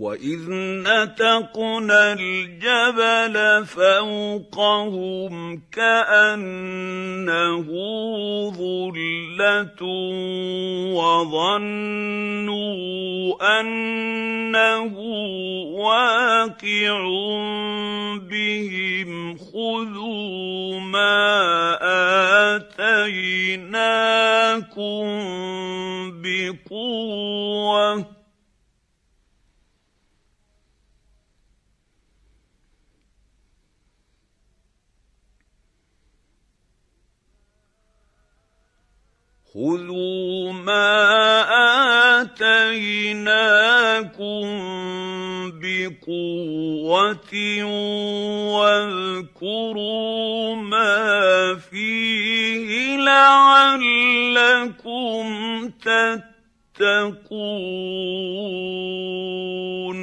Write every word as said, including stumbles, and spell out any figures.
وَإِذْ نَتَقْنَا الْجَبَلَ فَوْقَهُمْ كَأَنَّهُ ظُلَّةٌ وَظَنُّوا أَنَّهُ وَاقِعٌ بِهِمْ خُذُوا مَا آتَيْنَاكُم بِقُوَّةٍ خُذُوا مَا آتَيْنَاكُم بِقُوَّةٍ وَاذْكُرُوا مَا فِيهِ لَعَلَّكُمْ تَتَّقُونَ.